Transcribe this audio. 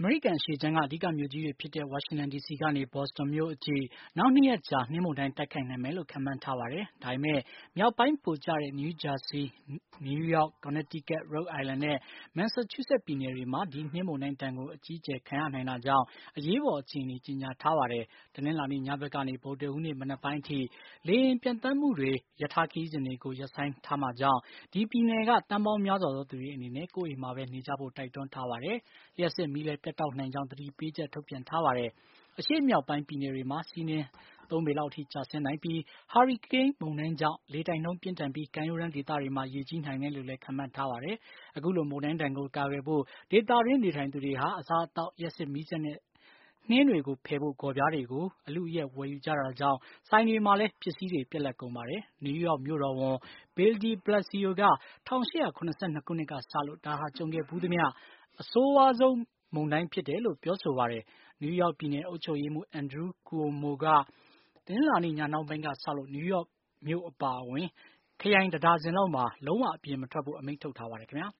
အမေရိကန်အရှေ့ခြမ်းကအဓိကမြို့ကြီးတွေဖြစ်တဲ့ ဝါရှင်တန်ဒီစီကနေ ဘော့စတွန်မြို့အထိ နောက် 2 ရက်ကြာ နှင်းမုန်တိုင်းတိုက်ခိုက်နိုင်မယ်လို့ ခန့်မှန်းထားပါတယ်။ ဒါပေမယ့် မြောက်ပိုင်းပိုကျတဲ့ နယူးဂျာစီ၊ နယူးယောက်၊ ကော်နက်တီးကပ်၊ ရိုဒ်အိုင်လန်နဲ့ မန်ဆာချူးဆက်ပြည်နယ်တွေမှာ ဒီနှင်းမုန်တိုင်းဒဏ်ကို အကြီးအကျယ်ခံရနိုင်တာကြောင့် အရေးပေါ်အခြေအနေ ကြေညာထားပါတယ်။ တနင်္လာနေ့ ညဘက်ကနေ ဗုဒ္ဓဟူးနေ့ မနက်ပိုင်းအထိ လေယာဉ်ပျံသန်းမှုတွေ ရထားခရီးစဉ်တွေကို ရပ်ဆိုင်းထားမှာကြောင့် ဒီပြည်နယ်က သန်းပေါင်းများစွာသောသူတွေအနေနဲ့ ကိုယ့်အိမ်မှာပဲ နေကြဖို့ တိုက်တွန်းထားပါတယ်။ လျှပ်စစ်မီးလည်း ပြတ်တောက်နိုင်ကြောင်း သတိပေးချက် ထုတ်ပြန်ထားပါတယ်။ အရှေ့မြောက်ပိုင်းပြည်နယ်တွေမှာ ဆီးနှင်း ၃ ပေလောက်အထိ ကျဆင်းနိုင်ပြီး ဟာရီကိန်းမုန်တိုင်းကြောင့် လေတိုက်နှုန်းပြင်းထန်ပြီး ကမ်းရိုးတန်းဒေသတွေမှာ ရေကြီးနိုင်တယ်လို့လည်း ခန့်မှန်းထားပါတယ်။ အခုလို မုန်တိုင်းဒဏ်ကို ကာကွယ်ဖို့ ဒေသတွင်းနေထိုင်သူတွေဟာ အစားအသောက်၊ လျှပ်စစ်မီးစက်နဲ့ နှင်းတွေကိုဖယ်ဖို့ ဂေါ်ပြားတွေကို အလုအယက်ဝယ်ယူကြတာကြောင့် ဆိုင်တွေမှာလည်း ပစ္စည်းတွေပြတ်လပ်ကုန်ပါတယ်။ နယူးယောက်မြို့တော်ဝန် Bill de Blasio က ၁၈၇၂ ခုနှစ်ကစလို့ ဒါဟာ ကြုံခဲ့ဖူးသမျှ အဆိုးဝါးဆုံးမုန်တိုင်းဖြစ်တယ်လို့ ပြောဆိုပါတယ်။ နယူးယောက်ပြည်နယ်အုပ်ချုပ်ရေးမှူး Andrew Cuomo က တနင်္လာနေ့ ညနှောင်းပိုင်းကစလို့ နယူးယောက်မြို့အပါအဝင် ခရိုင် 1 ဒါဇင်လောက်မှာ လုံးဝအပြင်မထွက်ဖို့ အမိန့်ထုတ်ထားပါတယ်ခင်ဗျာ။